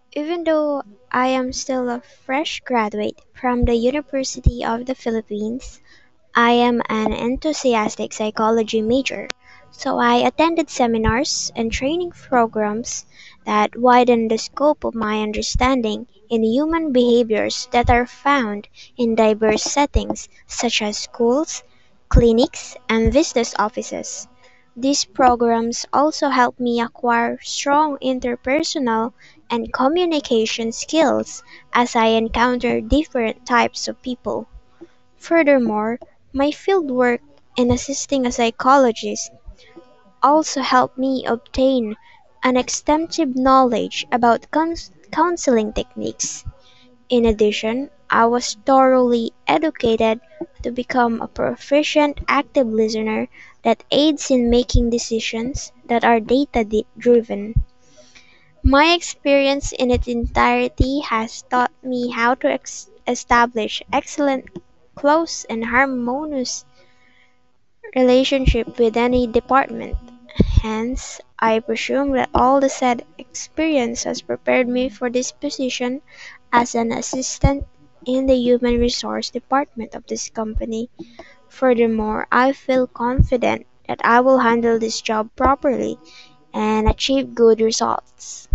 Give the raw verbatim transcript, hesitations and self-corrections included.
Even though I am still a fresh graduate from the University of the Philippines, I am an enthusiastic psychology major, so I attended seminars and training programs that widen the scope of my understanding in human behaviors that are found in diverse settings such as schools, clinics, and business offices. These programs also help me acquire strong interpersonal and communication skills as I encounter different types of people. Furthermore, my fieldwork in assisting a psychologist also helped me obtain an extensive knowledge about cons- counseling techniques. In addition, I was thoroughly educated to become a proficient active listener that aids in making decisions that are data driven. My experience in its entirety has taught me how to ex- establish excellent, close, and harmonious relationship with any department. Hence, I presume that all the said experience has prepared me for this position as an assistant in the human resource department of this company. Furthermore, I feel confident that I will handle this job properly and achieve good results.